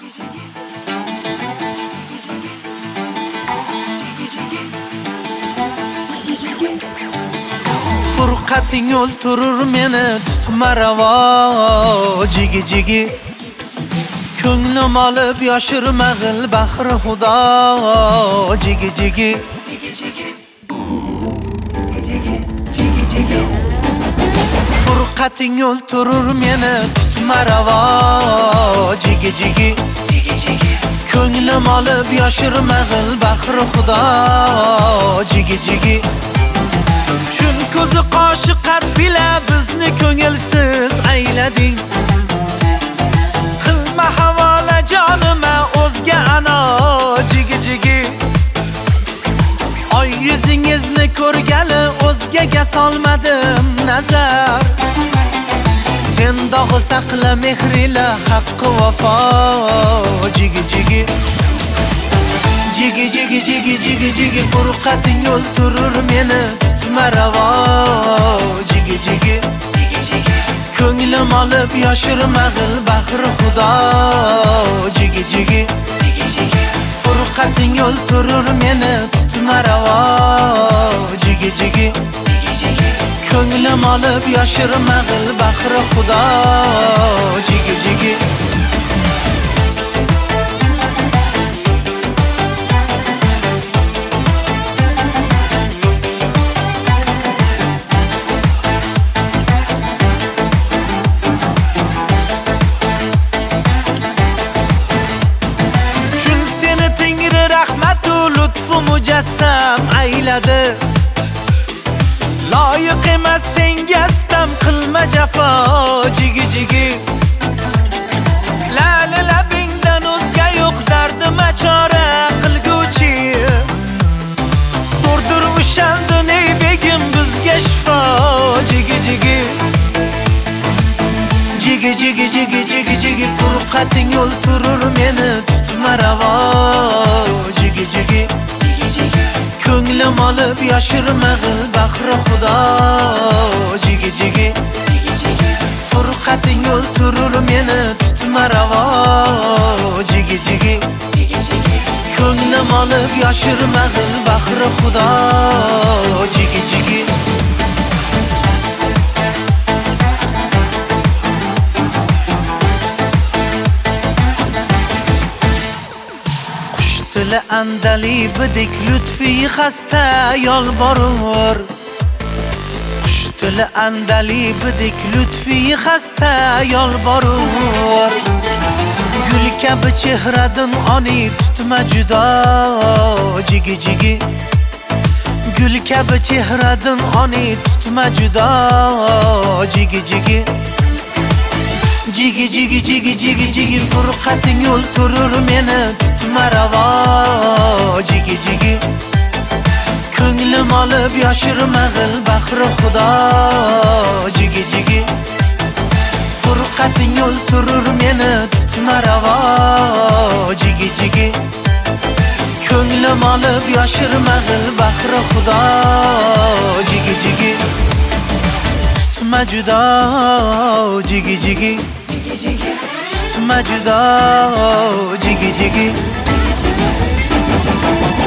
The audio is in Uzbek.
Furqating o'ltirur meni tutma ravo jigi jigi ko'nglim olib yoshirma g'il bahri xudo jigi jigi Furqating o'ltirur meni tutma ravo jigi jigi ko'nglim olib yoshirma g'il bahri xudo jigi jigi Chun ko'zi qoshi qat bila bizni ko'ngilsiz aylading Qilma havola jonima o'zga ana jigi jigi Oy yuzingizni ko'rgali o'zgaga solmadim nazar Sen dog'i saqla mehrila haqqi vafo jigi jigi Jigi jigi jigi jigi jigi Furqating o'ltirur meni tutma ravo jigi jigi ko'nglim olib yoshirma g'il bahri xudo jigi jigi Furqating o'ltirur meni tutma ravo jigi jigi ko'nglim olib yoshirma g'il bahri xudo jigi jigi mujassam ayladi Loyiq emas senga istam qilma jafo jigi jigi Lali labingdan o'zga yo'q dardima chora qilguvchi So'rdir o'shandin ey begim bizga shifo jigi jigi Jigi jigi jigi jigi jigi Furqating o'ltirur meni tutma ravo jigi jigi ko'nglim olib yoshirma g'il bahri xudo jigi jigi Furqating o'ltirur meni tutma ravo jigi jigi ko'nglim olib yoshirma g'il bahri xudo jigi jigi Tili andalibidik lutfi xasta yolborur Qush tili andalibidik lutfi xasta yolborur Gul kabi chehradan oni tutma judo jigi jigi Gul kabi chehradan oni tutma judo jigi jigi Jigi jigi jigi jigi jigi Furqating o'ltirur meni tutma ravo jigi jigi ko'nglim olib yoshirma g'il bahri xudo jigi jigi Furqating o'ltirur meni tutma ravo jigi jigi ko'nglim olib yoshirma g'il bahri xudo jigi jigi tutma judo jigi jigi tutma judo jigi jigi